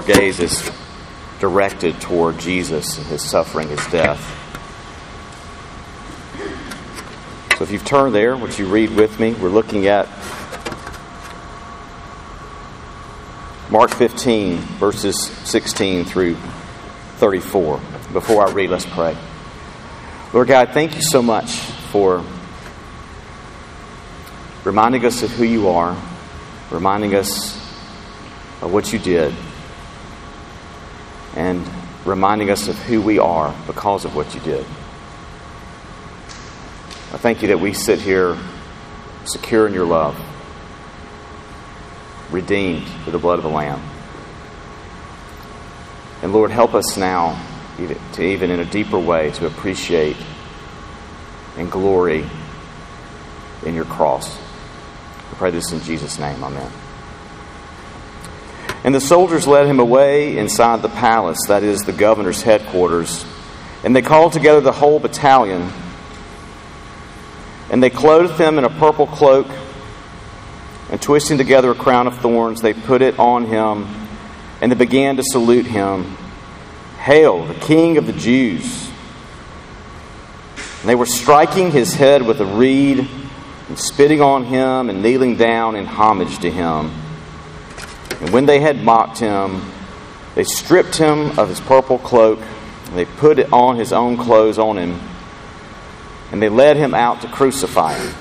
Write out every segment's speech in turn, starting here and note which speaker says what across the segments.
Speaker 1: gaze is directed toward Jesus and His suffering, His death. So if you've turned there, would you read with me? We're looking at Mark 15, verses 16 through 34. Before I read, let's pray. Lord God, thank you so much for reminding us of who you are, reminding us of what you did, and reminding us of who we are because of what you did. I thank you that we sit here secure in your love, redeemed through the blood of the Lamb. And Lord, help us now to even in a deeper way to appreciate and glory in your cross. I pray this in Jesus' name. Amen. And the soldiers led him away inside the palace, that is, the governor's headquarters. And they called together the whole battalion. And they clothed him in a purple cloak, and twisting together a crown of thorns, they put it on him, and they began to salute him. "Hail, the King of the Jews!" And they were striking his head with a reed, and spitting on him, and kneeling down in homage to him. And when they had mocked him, they stripped him of his purple cloak, and they put it on his own clothes on him, and they led him out to crucify him.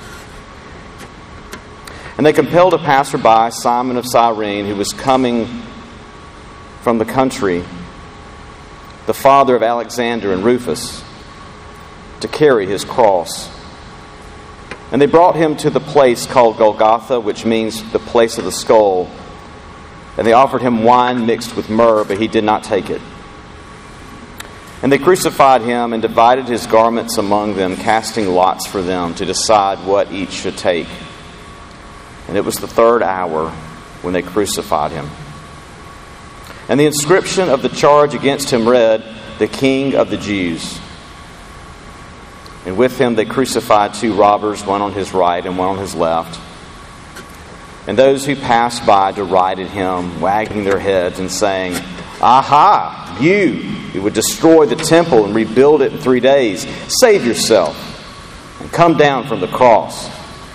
Speaker 1: And they compelled a passerby, Simon of Cyrene, who was coming from the country, the father of Alexander and Rufus, to carry his cross. And they brought him to the place called Golgotha, which means the place of the skull. And they offered him wine mixed with myrrh, but he did not take it. And they crucified him and divided his garments among them, casting lots for them to decide what each should take. And it was the third hour when they crucified him. And the inscription of the charge against him read, "The King of the Jews." And with him they crucified two robbers, one on his right and one on his left. And those who passed by derided him, wagging their heads and saying, "Aha, you who would destroy the temple and rebuild it in 3 days, save yourself and come down from the cross."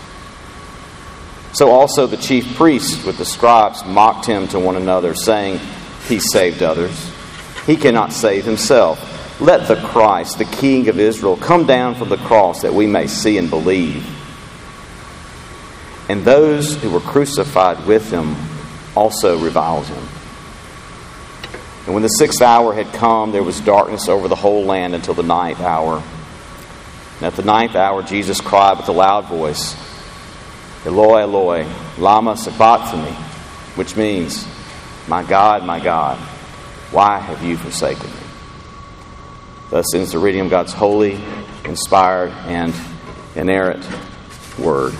Speaker 1: So also the chief priests with the scribes mocked him to one another, saying, "He saved others. He cannot save himself. Let the Christ, the King of Israel, come down from the cross that we may see and believe." And those who were crucified with him also reviled him. And when the 6th hour had come, there was darkness over the whole land until the 9th hour. And at the 9th hour, Jesus cried with a loud voice, "Eloi, Eloi, lama sabachthani," which means, my God, why have you forsaken me?" Thus ends the reading of God's holy, inspired, and inerrant Word.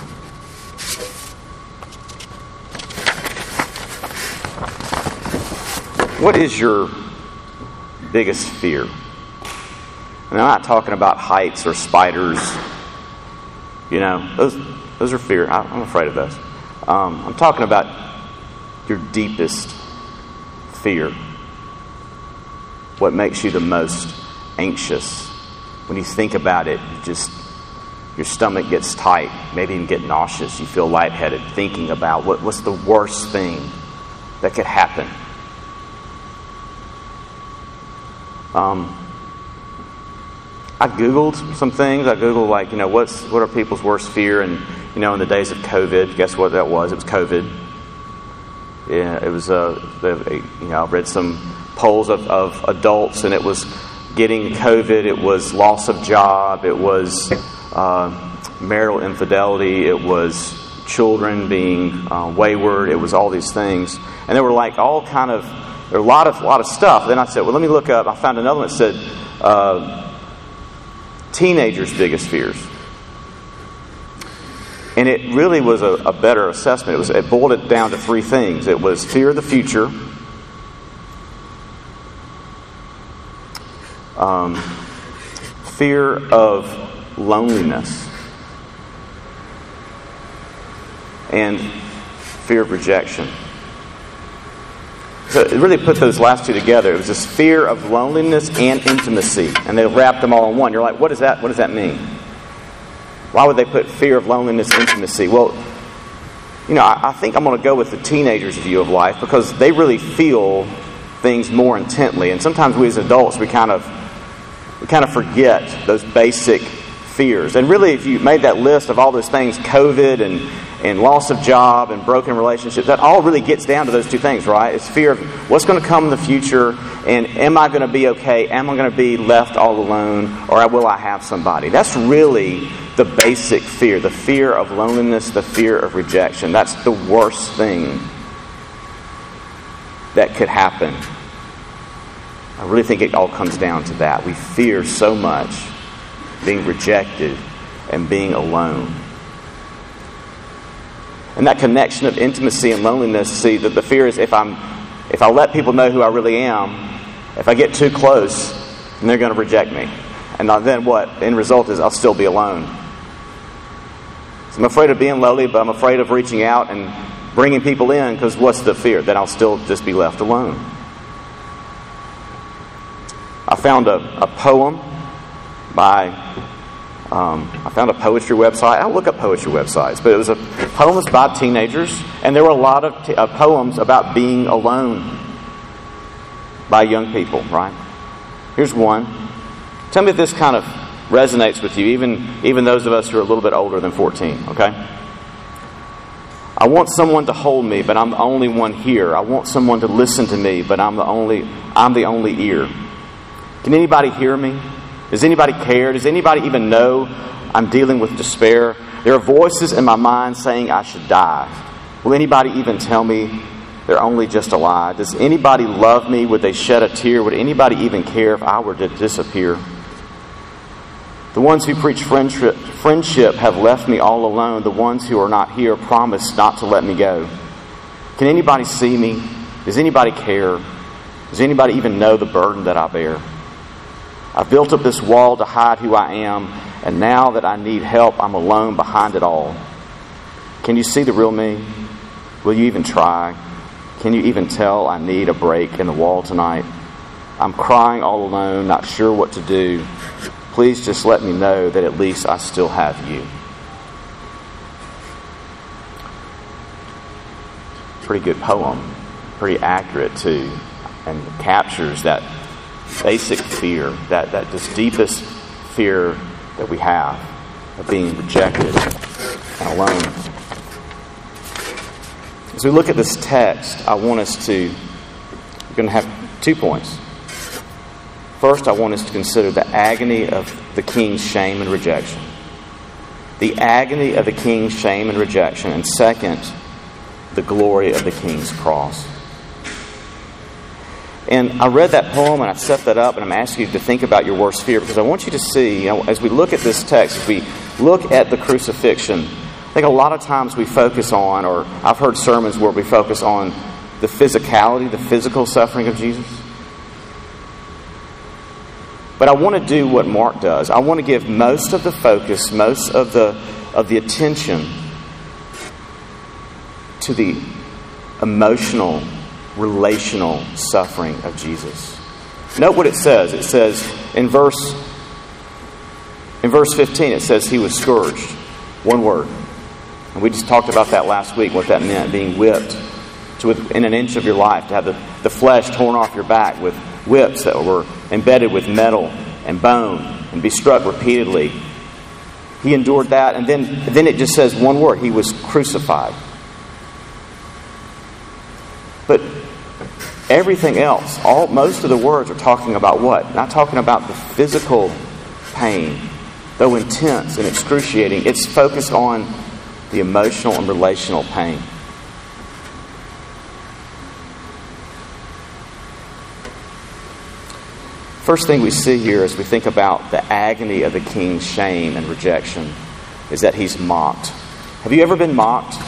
Speaker 1: What is your biggest fear? I mean, I'm not talking about heights or spiders. You know, those are fear. I'm afraid of those. I'm talking about your deepest fear. What makes you the most anxious? When you think about it, your stomach gets tight, maybe even get nauseous. You feel lightheaded thinking about what's the worst thing that could happen. I Googled some things. I Googled, what are people's worst fear? And, in the days of COVID, guess what that was? It was COVID. Yeah, it was, I read some polls of adults, and it was getting COVID. It was loss of job. It was marital infidelity. It was children being wayward. It was all these things. And they were all kind of, there were a lot of stuff. Then I said, well, let me look up. I found another one that said, teenagers' biggest fears. And it really was a better assessment. It boiled it down to 3 things. It was fear of the future, fear of loneliness, and fear of rejection. So it really put those last two together. It was this fear of loneliness and intimacy. And they wrapped them all in one. You're like, what is that? What does that mean? Why would they put fear of loneliness, intimacy? Well, I think I'm going to go with the teenagers' view of life because they really feel things more intently. And sometimes we as adults, we kind of forget those basic fears. And really, if you made that list of all those things, COVID and loss of job and broken relationships, that all really gets down to those two things, right? It's fear of what's going to come in the future, and am I going to be okay? Am I going to be left all alone, or will I have somebody? That's really the basic fear, the fear of loneliness, the fear of rejection. That's the worst thing that could happen. I really think it all comes down to that. We fear so much being rejected and being alone. And that connection of intimacy and loneliness, see, that the fear is if I let people know who I really am, if I get too close, then they're going to reject me. And then what? The end result is I'll still be alone. So I'm afraid of being lonely, but I'm afraid of reaching out and bringing people in, because what's the fear? That I'll still just be left alone. I found a poem by... I found a poetry website. I don't look up poetry websites, but it was a poem that's by teenagers, and there were a lot of poems about being alone by young people, right? Here's one. Tell me if this kind of resonates with you, even those of us who are a little bit older than 14, okay? I want someone to hold me, but I'm the only one here. I want someone to listen to me, but I'm the only ear. Can anybody hear me? Does anybody care? Does anybody even know I'm dealing with despair? There are voices in my mind saying I should die. Will anybody even tell me they're only just a lie? Does anybody love me? Would they shed a tear? Would anybody even care if I were to disappear? The ones who preach friendship have left me all alone. The ones who are not here promise not to let me go. Can anybody see me? Does anybody care? Does anybody even know the burden that I bear? I've built up this wall to hide who I am, and now that I need help, I'm alone behind it all. Can you see the real me? Will you even try? Can you even tell I need a break in the wall tonight? I'm crying all alone, not sure what to do. Please just let me know that at least I still have you. Pretty good poem. Pretty accurate, too. And captures that basic fear, that just deepest fear that we have of being rejected and alone. As we look at this text, I want us to, we're going to have 2 points. First, I want us to consider the agony of the king's shame and rejection. The agony of the king's shame and rejection. And second, the glory of the king's cross. And I read that poem and I set that up, and I'm asking you to think about your worst fear, because I want you to see, as we look at this text, as we look at the crucifixion, I think a lot of times we focus on, or I've heard sermons where we focus on the physicality, the physical suffering of Jesus. But I want to do what Mark does. I want to give most of the focus, most of the attention to the emotional, relational suffering of Jesus. Note what it says. It says in verse 15, it says he was scourged. One word. And we just talked about that last week, what that meant, being whipped to within an inch of your life, to have the flesh torn off your back with whips that were embedded with metal and bone, and be struck repeatedly. He endured that, and then it just says one word, he was crucified. But everything else, most of the words are talking about what? Not talking about the physical pain, though intense and excruciating. It's focused on the emotional and relational pain. First thing we see here as we think about the agony of the king's shame and rejection is that he's mocked. Have you ever been mocked?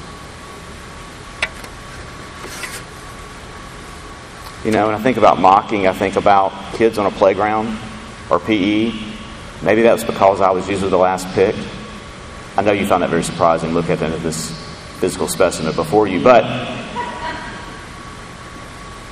Speaker 1: When I think about mocking, I think about kids on a playground or PE. Maybe that was because I was usually the last pick. I know you found that very surprising. Look at this physical specimen before you. But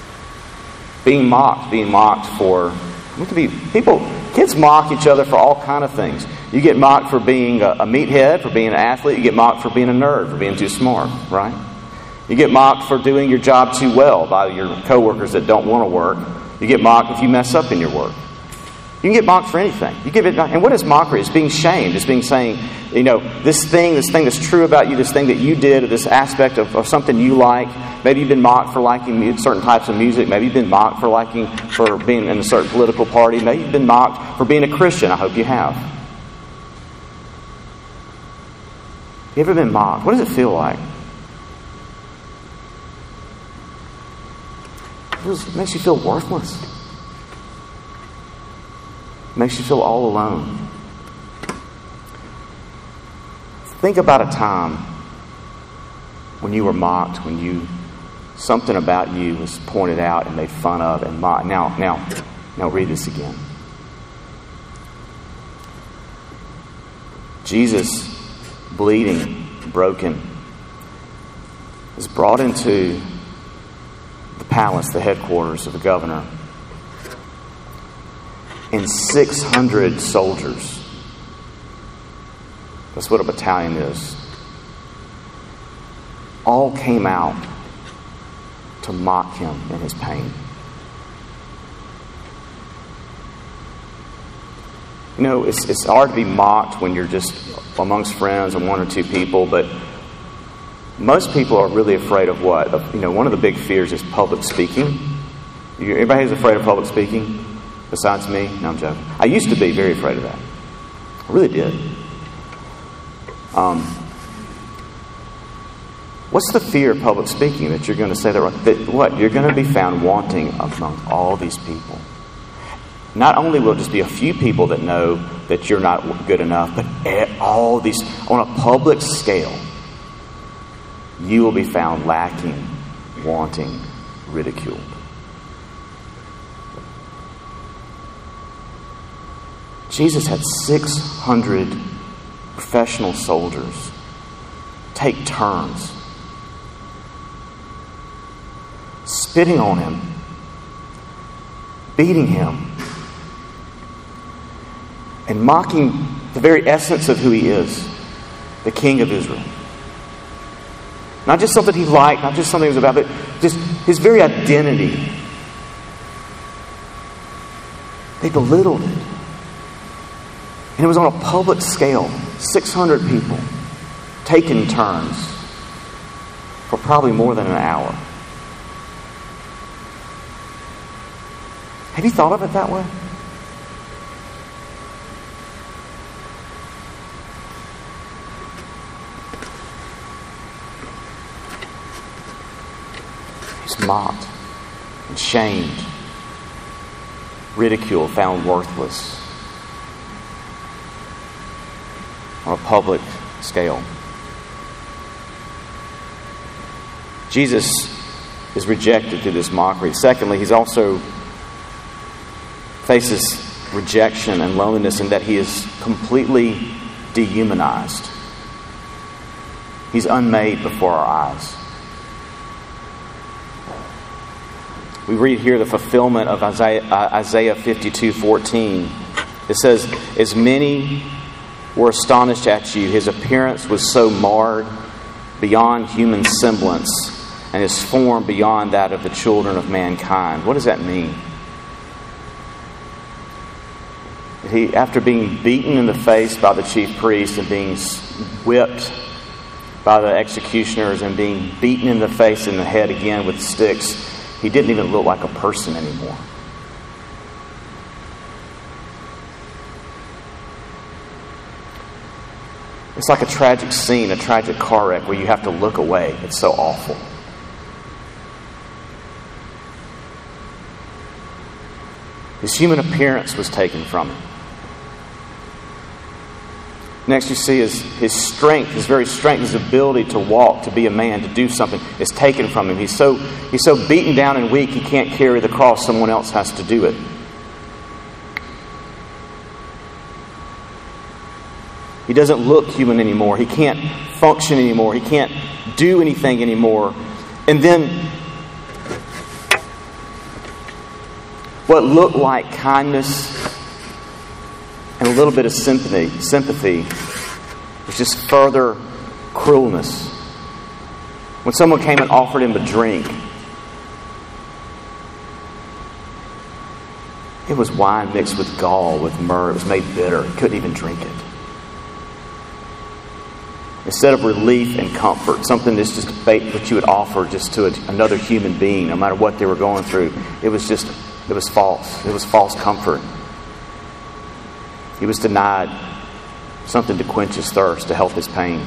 Speaker 1: being mocked for, kids mock each other for all kind of things. You get mocked for being a meathead, for being an athlete. You get mocked for being a nerd, for being too smart, right? You get mocked for doing your job too well by your coworkers that don't want to work. You get mocked if you mess up in your work. You can get mocked for anything. And what is mockery? It's being shamed. It's being saying, this thing that's true about you, this thing that you did, or this aspect of something you like. Maybe you've been mocked for liking certain types of music. Maybe you've been mocked for being in a certain political party. Maybe you've been mocked for being a Christian. I hope you have. You ever been mocked? What does it feel like? It makes you feel worthless. It makes you feel all alone. Think about a time when you were mocked, when something about you was pointed out and made fun of and mocked. Now read this again. Jesus, bleeding, broken, is brought into the palace, the headquarters of the governor, and 600 soldiers. That's what a battalion is. All came out to mock him in his pain. It's hard to be mocked when you're just amongst friends and one or two people, but most people are really afraid of what? One of the big fears is public speaking. Anybody who's afraid of public speaking besides me? No, I'm joking. I used to be very afraid of that. I really did. What's the fear of public speaking? That you're going to say that you're going to be found wanting among all these people. Not only will it just be a few people that know that you're not good enough, but all these, on a public scale, you will be found lacking, wanting, ridiculed. Jesus had 600 professional soldiers take turns spitting on him, beating him, and mocking the very essence of who he is, the King of Israel. Not just something he liked, not just something he was about, but just his very identity. They belittled it. And it was on a public scale. 600 people taking turns for probably more than an hour. Have you thought of it that way? He's mocked and shamed, ridiculed, found worthless on a public scale. Jesus is rejected through this mockery. Secondly, he's also faces rejection and loneliness in that he is completely dehumanized. He's unmade before our eyes. We read here the fulfillment of Isaiah 52:14. It says, "As many were astonished at you, his appearance was so marred beyond human semblance, and his form beyond that of the children of mankind." What does that mean? He, after being beaten in the face by the chief priest and being whipped by the executioners and being beaten in the face and the head again with sticks, he didn't even look like a person anymore. It's like a tragic scene, a tragic car wreck where you have to look away. It's so awful. His human appearance was taken from him. Next you see his strength, his very strength, his ability to walk, to be a man, to do something is taken from him. He's so beaten down and weak he can't carry the cross. Someone else has to do it. He doesn't look human anymore. He can't function anymore. He can't do anything anymore. And then what looked like kindness and a little bit of sympathy was just further cruelness. When someone came and offered him a drink, it was wine mixed with gall, with myrrh. It was made bitter. He couldn't even drink it. Instead of relief and comfort, something that's just what you would offer just to another human being, no matter what they were going through, it was false. It was false comfort. He was denied something to quench his thirst, to help his pain.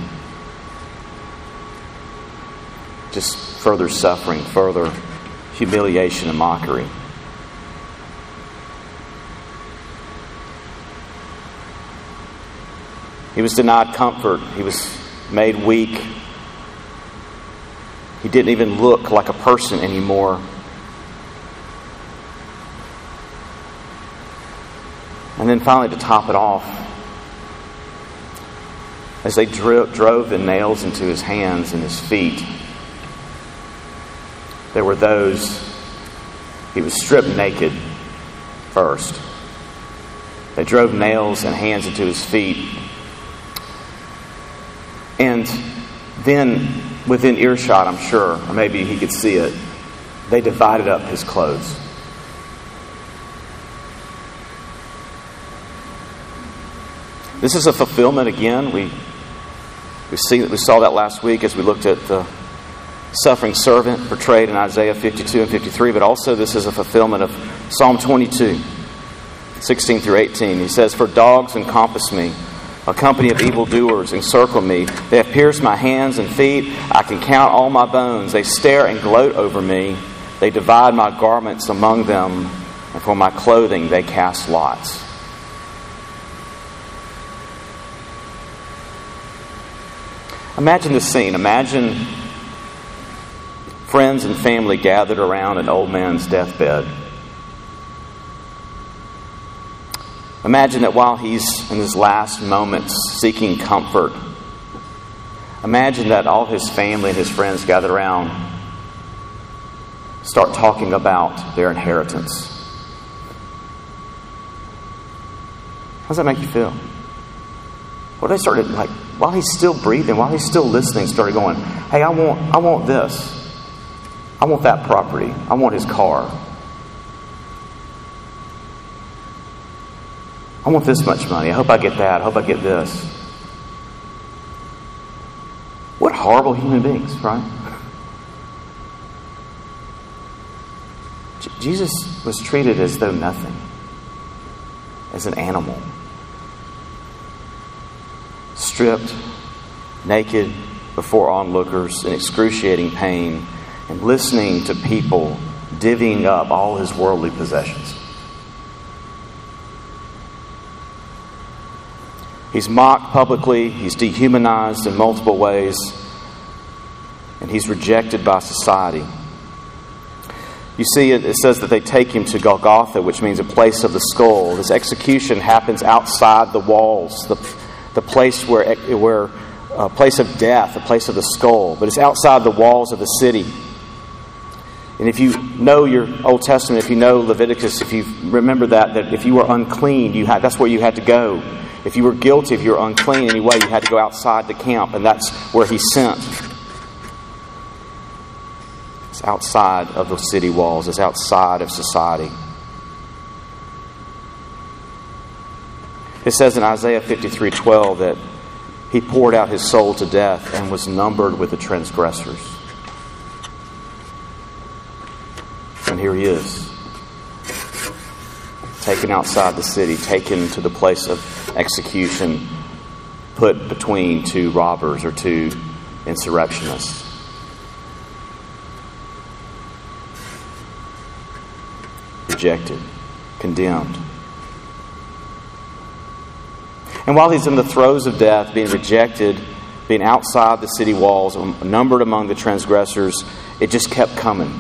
Speaker 1: Just further suffering, further humiliation and mockery. He was denied comfort. He was made weak. He didn't even look like a person anymore. And then finally, to top it off, as they drove the nails into his hands and his feet, there were those, he was stripped naked first. They drove nails and hands into his feet. And then, within earshot, I'm sure, or maybe he could see it, they divided up his clothes. This is a fulfillment again. We saw that last week as we looked at the suffering servant portrayed in Isaiah 52 and 53, but also this is a fulfillment of Psalm 22, 16 through 18. He says, "For dogs encompass me, a company of evildoers encircle me. They have pierced my hands and feet. I can count all my bones. They stare and gloat over me. They divide my garments among them, and for my clothing they cast lots." Imagine the scene. Imagine friends and family gathered around an old man's deathbed. Imagine that while he's in his last moments seeking comfort, imagine that all his family and his friends gathered around start talking about their inheritance. How does that make you feel? Well, they started, while he's still breathing, while he's still listening, started going, "Hey, I want this. I want that property. I want his car. I want this much money. I hope I get that. I hope I get this." What horrible human beings, right? Jesus was treated as though nothing, as an animal. Stripped, naked, before onlookers, in excruciating pain, and listening to people divvying up all his worldly possessions. He's mocked publicly, he's dehumanized in multiple ways, and he's rejected by society. You see, it says that they take him to Golgotha, which means a place of the skull. This execution happens outside the walls, the place where a place of death, a place of the skull. But it's outside the walls of the city. And if you know your Old Testament, if you know Leviticus, if you remember that if you were unclean, that's where you had to go. If you were guilty, if you were unclean anyway, you had to go outside the camp, and that's where he's sent. It's outside of the city walls. It's outside of society. It says in Isaiah 53:12 that he poured out his soul to death and was numbered with the transgressors. And here he is, taken outside the city, taken to the place of execution, put between two robbers or two insurrectionists. Rejected, condemned. And while he's in the throes of death, being rejected, being outside the city walls, numbered among the transgressors, it just kept coming.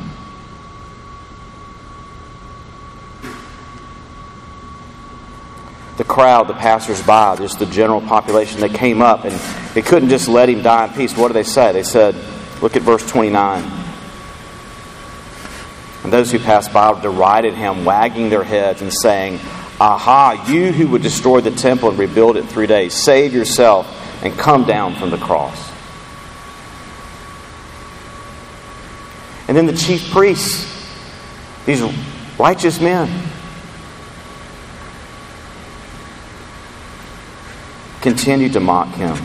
Speaker 1: The crowd, the passers-by, just the general population, they came up and they couldn't just let him die in peace. What do they say? They said, look at verse 29. And those who passed by derided him, wagging their heads and saying, "Aha, you who would destroy the temple and rebuild it in 3 days, save yourself and come down from the cross." And then the chief priests, these righteous men, continued to mock him.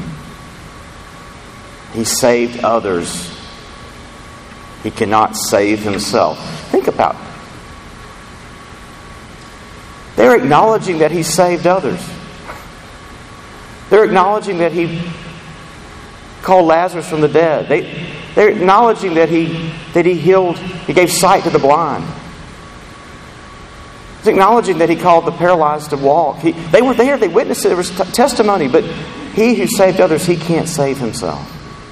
Speaker 1: He saved others. He cannot save himself. Think about it. They're acknowledging that he saved others. They're acknowledging that he called Lazarus from the dead. They're acknowledging that he healed, he gave sight to the blind. He's acknowledging that he called the paralyzed to walk. They were there, they witnessed it, there was testimony, but he who saved others, he can't save himself.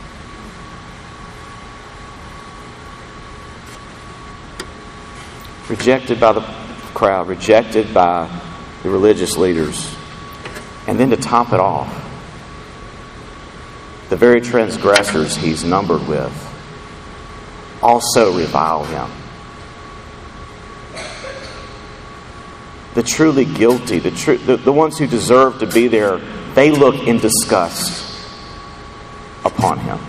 Speaker 1: Rejected by the crowd, rejected by the religious leaders. And then to top it off, the very transgressors he's numbered with also revile him. The truly guilty, the ones who deserve to be there, they look in disgust upon him.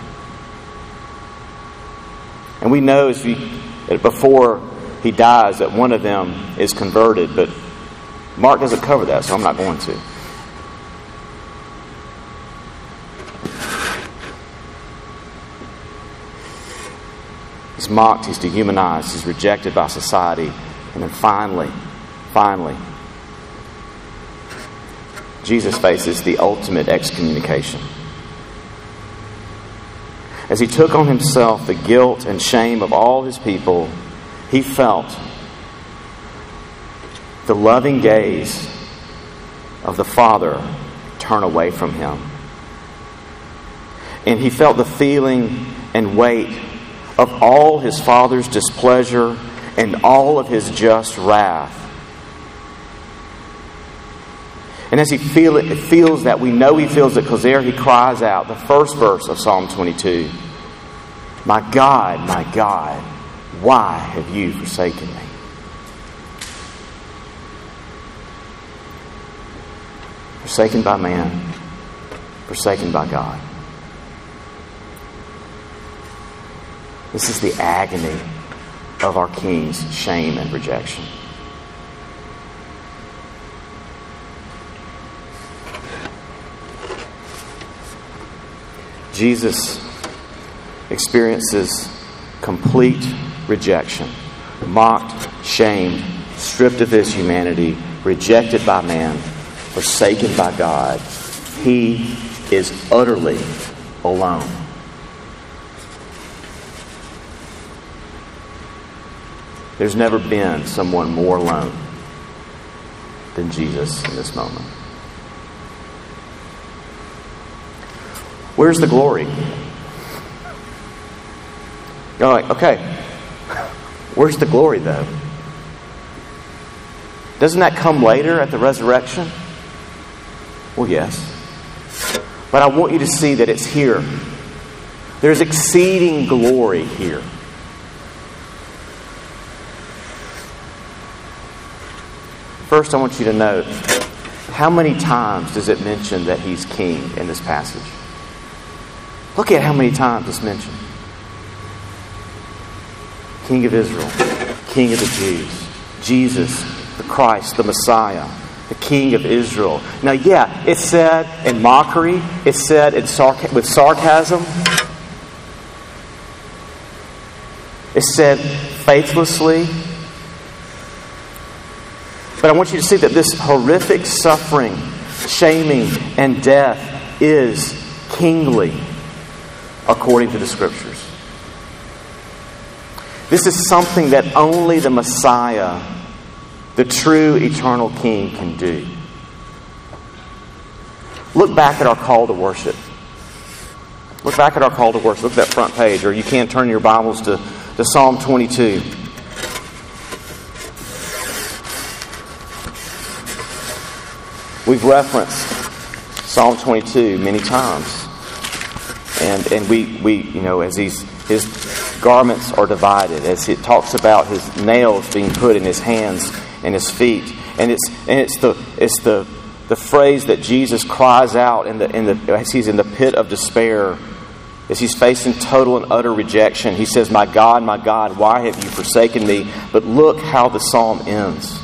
Speaker 1: And we know before he dies that one of them is converted, but Mark doesn't cover that, so I'm not going to. He's mocked, he's dehumanized, he's rejected by society, and then finally, Jesus faces the ultimate excommunication. As he took on himself the guilt and shame of all his people, he felt the loving gaze of the Father turn away from him. And he felt the feeling and weight of all his Father's displeasure and all of his just wrath. And as he feels that, we know he feels it because there he cries out, the first verse of Psalm 22, my God, why have you forsaken me?" Forsaken by man, forsaken by God. This is the agony of our King's shame and rejection. Jesus experiences complete rejection, mocked, shamed, stripped of his humanity, rejected by man, forsaken by God. He is utterly alone. There's never been someone more alone than Jesus in this moment. Where's the glory? You're like, okay, where's the glory though? Doesn't that come later at the resurrection? Well, yes. But I want you to see that it's here. There's exceeding glory here. First, I want you to note, how many times does it mention that he's king in this passage? Look at how many times it's mentioned. King of Israel, King of the Jews, Jesus, the Christ, the Messiah, the King of Israel. Now, yeah, it's said in mockery, it's said with sarcasm, it's said faithlessly. But I want you to see that this horrific suffering, shaming, and death is kingly according to the Scriptures. This is something that only the Messiah, the true eternal King, can do. Look back at our call to worship. Look back at our call to worship. Look at that front page, or you can turn your Bibles to Psalm 22. We've referenced Psalm 22 many times. And we as his garments are divided, as it talks about his nails being put in his hands and his feet. And it's the phrase that Jesus cries out as he's in the pit of despair, as he's facing total and utter rejection. He says, my God, why have you forsaken me?" But look how the psalm ends.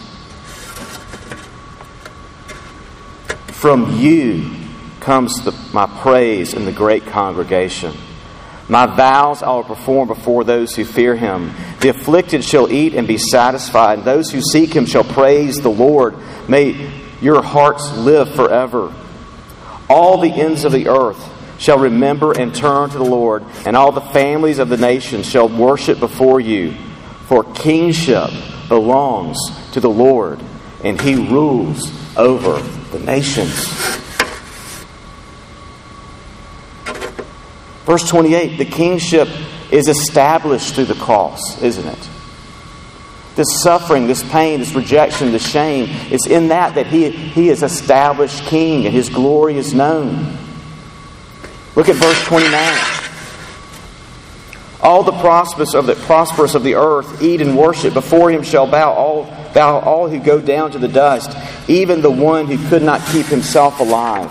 Speaker 1: "From you comes my praise in the great congregation. My vows I will perform before those who fear him. The afflicted shall eat and be satisfied, and those who seek him shall praise the Lord. May your hearts live forever. All the ends of the earth shall remember and turn to the Lord, and all the families of the nations shall worship before you. For kingship belongs to the Lord, and he rules over the nations." Verse 28, the kingship is established through the cross, isn't it? This suffering, this pain, this rejection, this shame, it's in that he is established king and his glory is known. Look at verse 29. "All the prosperous of the earth eat and worship. Before him shall bow all who go down to the dust, even the one who could not keep himself alive."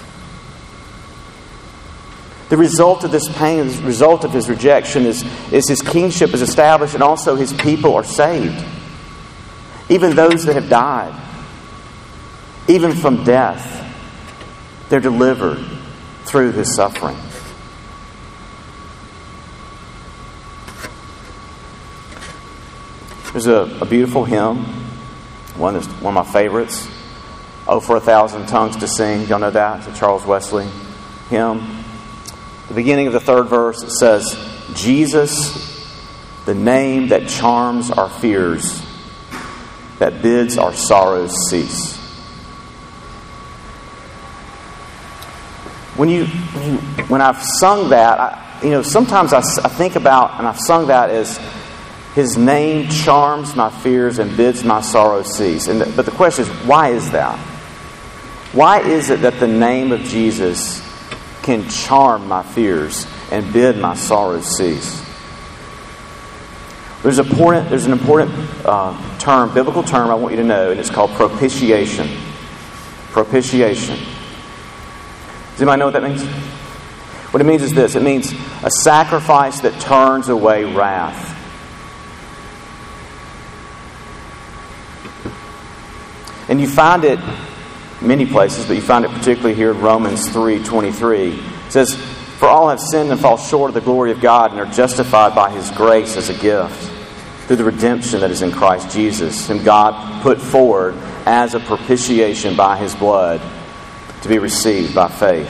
Speaker 1: The result of this pain, the result of his rejection is his kingship is established, and also his people are saved. Even those that have died, even from death, they're delivered through his suffering. There's a beautiful hymn, one of my favorites, "Oh, for a Thousand Tongues to Sing." Y'all know that? It's a Charles Wesley hymn. The beginning of the third verse, it says, "Jesus, the name that charms our fears, that bids our sorrows cease." When I've sung that, sometimes I think about, and I've sung that as, "His name charms my fears and bids my sorrows cease." But the question is, why is that? Why is it that the name of Jesus can charm my fears and bid my sorrows cease? There's an important term, biblical term I want you to know, and it's called propitiation. Propitiation. Does anybody know what that means? What it means is this. It means a sacrifice that turns away wrath. And you find it many places, but you find it particularly here in Romans 3:23. It says, "For all have sinned and fall short of the glory of God, and are justified by his grace as a gift through the redemption that is in Christ Jesus, whom God put forward as a propitiation by his blood to be received by faith."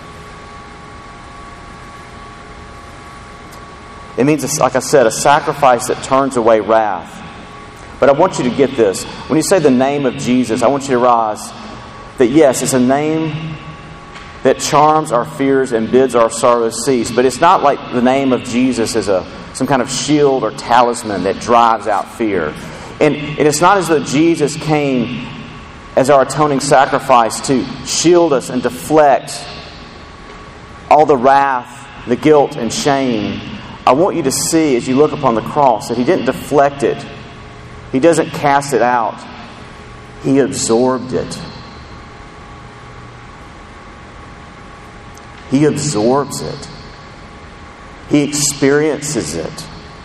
Speaker 1: It means, like I said, a sacrifice that turns away wrath. But I want you to get this. When you say the name of Jesus, I want you to realize that yes, it's a name that charms our fears and bids our sorrows cease. But it's not like the name of Jesus is some kind of shield or talisman that drives out fear. And it's not as though Jesus came as our atoning sacrifice to shield us and deflect all the wrath, the guilt, and shame. I want you to see, as you look upon the cross, that he didn't deflect it. He doesn't cast it out. He absorbed it. He absorbs it. He experiences it.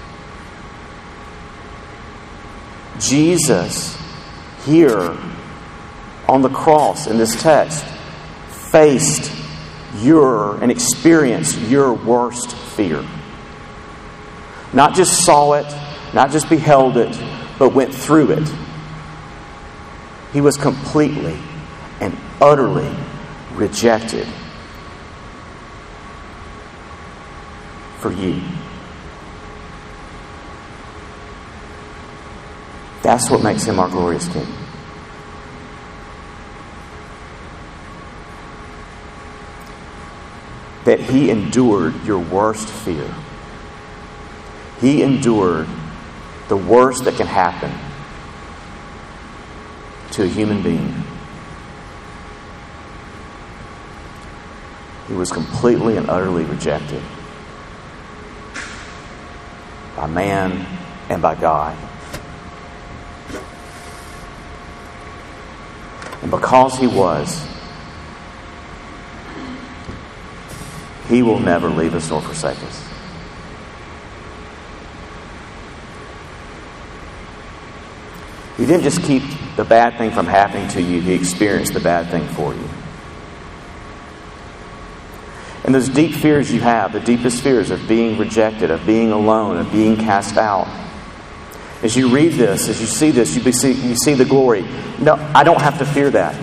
Speaker 1: Jesus, here on the cross in this text, faced and experienced your worst fear. Not just saw it, not just beheld it, but went through it. He was completely and utterly rejected for you. That's what makes him our glorious King. That he endured your worst fear. He endured the worst that can happen to a human being. He was completely and utterly rejected. by man, and by God. And because He was, He will never leave us nor forsake us. He didn't just keep the bad thing from happening to you, He experienced the bad thing for you. And those deep fears you have, the deepest fears of being rejected, of being alone, of being cast out. As you read this, as you see this, you see the glory. No, I don't have to fear that.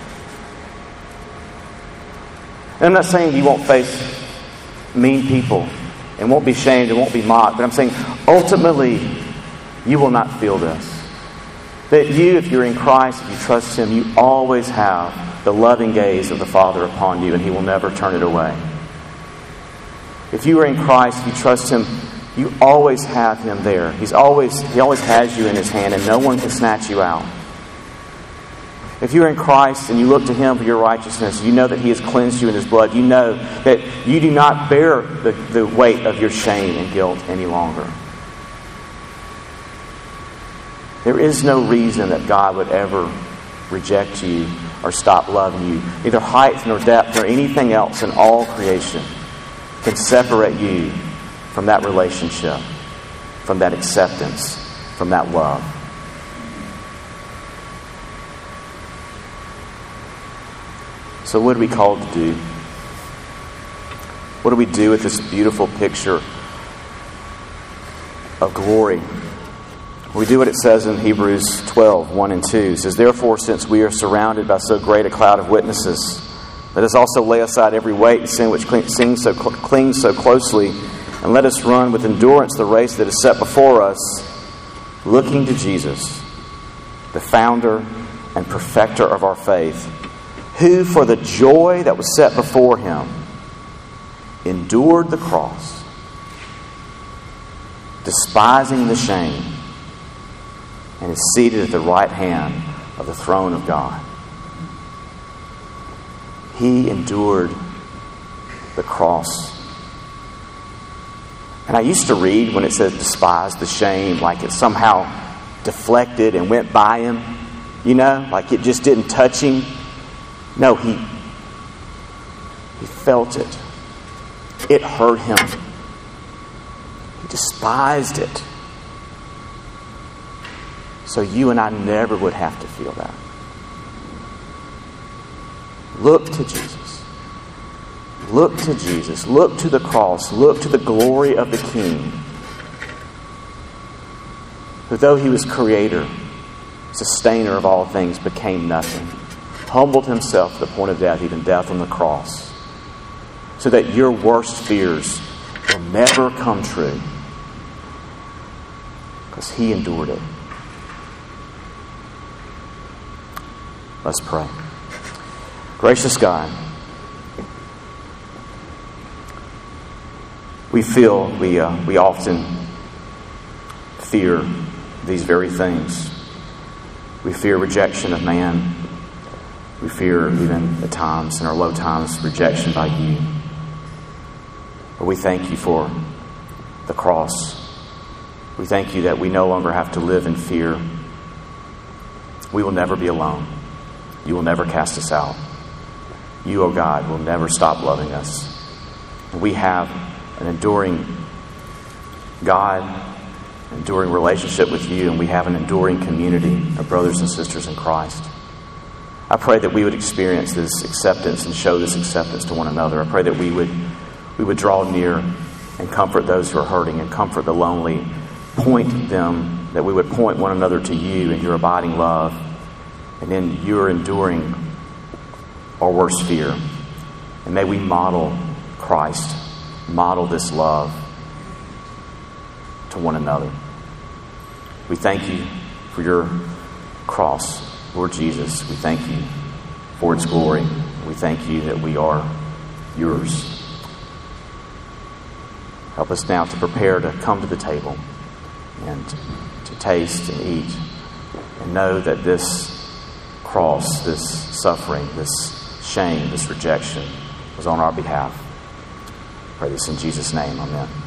Speaker 1: And I'm not saying you won't face mean people and won't be shamed and won't be mocked, but I'm saying ultimately you will not feel this. That you, if you're in Christ, if you trust Him, you always have the loving gaze of the Father upon you, and He will never turn it away. If you are in Christ, if you trust Him, you always have Him there. He always has you in His hand, and no one can snatch you out. If you're in Christ and you look to Him for your righteousness, you know that He has cleansed you in His blood. You know that you do not bear the weight of your shame and guilt any longer. There is no reason that God would ever reject you or stop loving you. Neither height nor depth nor anything else in all creation can separate you from that relationship, from that acceptance, from that love. So what are we called to do? What do we do with this beautiful picture of glory? We do what it says in Hebrews 12, 1 and 2. It says, "Therefore, since we are surrounded by so great a cloud of witnesses, let us also lay aside every weight and sin which clings so closely, and let us run with endurance the race that is set before us, looking to Jesus, the founder and perfecter of our faith, who for the joy that was set before Him endured the cross, despising the shame, and is seated at the right hand of the throne of God." He endured the cross. And I used to read when it says despise the shame, like it somehow deflected and went by Him. You know, like it just didn't touch Him. No, he felt it. It hurt Him. He despised it. So you and I never would have to feel that. Look to Jesus. Look to Jesus. Look to the cross. Look to the glory of the King, who, though He was Creator, Sustainer of all things, became nothing. Humbled Himself to the point of death, even death on the cross, so that your worst fears will never come true, because He endured it. Let's pray. Gracious God, we often fear these very things. We fear rejection of man. We fear, even at times, in our low times, rejection by You. But we thank You for the cross. We thank You that we no longer have to live in fear. We will never be alone. You will never cast us out. You, O God, will never stop loving us. We have an enduring God, an enduring relationship with You, and we have an enduring community of brothers and sisters in Christ. I pray that we would experience this acceptance and show this acceptance to one another. I pray that we would draw near and comfort those who are hurting and comfort the lonely. That we would point one another to You and Your abiding love, and in Your enduring our worst fear. And may we model Christ, model this love to one another. We thank You for Your cross, Lord Jesus. We thank You for its glory. We thank You that we are Yours. Help us now to prepare to come to the table and to taste and eat and know that this cross, this suffering, this shame, this rejection was on our behalf. I pray this in Jesus' name. Amen.